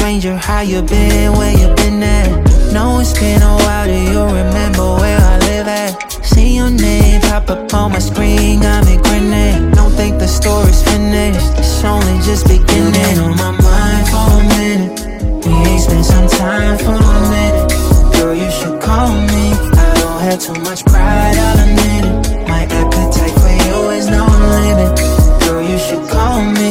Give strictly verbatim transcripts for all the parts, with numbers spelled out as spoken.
stranger, how you been, where you been at? Know it's been a while, do you remember where I live at? See your name pop up on my screen, got me grinning. Don't think the story's finished, it's only just beginning. On my mind for a minute, we ain't spent some time for a minute. Girl, you should call me, I don't have too much pride, I'll admit it. My appetite for you is no limit. Girl, you should call me.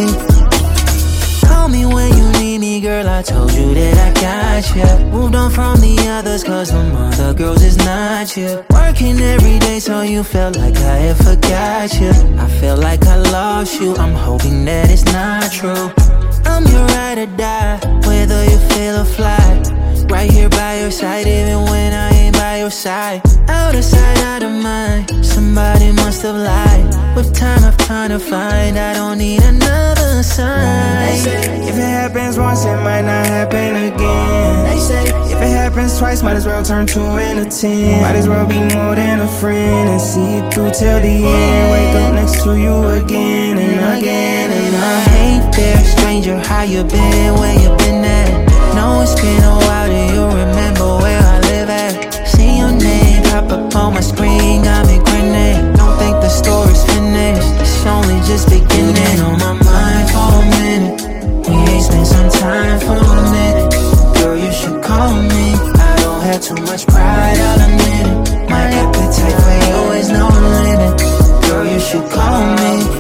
Call me when you need me, girl, I told you that I got you. Moved on from the others, cause them other girls is not you. Working every day so you felt like I had forgot you. I feel like I lost you, I'm hoping that it's not true. I'm your ride or die, whether you feel or fly. Right here by your side, even when I ain't by your side. Out of sight, out of mind, somebody must have lied. With time I've tried to find, I don't need another sign. They say, if it happens once, it might not happen again. They say, if it happens twice, might as well turn two into ten. Might as well be more than a friend and see it through till the end. Wake up next to you again and again and I again. ain't there, stranger, how you been, where you been at? Know it's been a while, do you remember where I live at? See your name pop up on my screen, got me grinning. Don't think the story's finished, it's only just beginning. On my mind for a minute, we ain't spent some time for a minute. Girl, you should call me, I don't have too much pride, I'll admit it. My appetite for you is no limit. Girl, you should call me.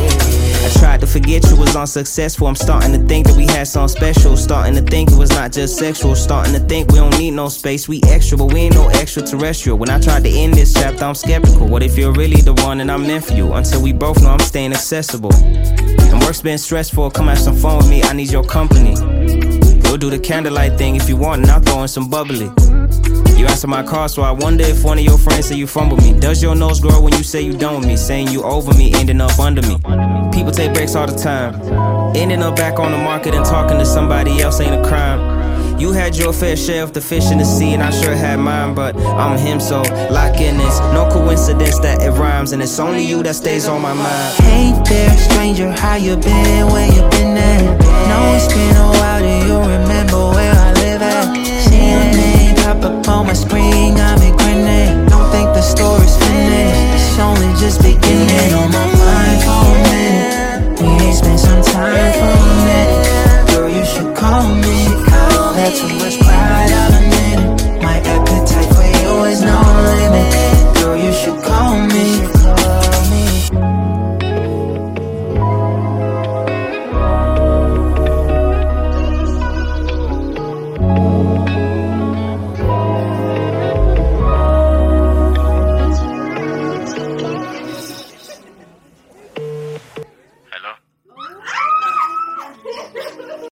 Tried to forget you was unsuccessful. I'm starting to think that we had something special. Starting to think it was not just sexual. Starting to think we don't need no space. We extra, but we ain't no extraterrestrial. When I tried to end this chapter, I'm skeptical. What if you're really the one and I'm meant for you? Until we both know I'm staying accessible. And work's been stressful. Come have some fun with me, I need your company. We'll do the candlelight thing if you want, and I'll throw in some bubbly. You answer my call, so I wonder if one of your friends say you fumble me. Does your nose grow when you say you done with me? Saying you over me, ending up under me. People take breaks all the time. Ending up back on the market and talking to somebody else ain't a crime. You had your fair share of the fish in the sea, and I sure had mine, but I'm him, so lock in this. No coincidence that it rhymes, and it's only you that stays on my mind. Hey there, stranger, how you been, where you been at? Know it's been a while, do you remember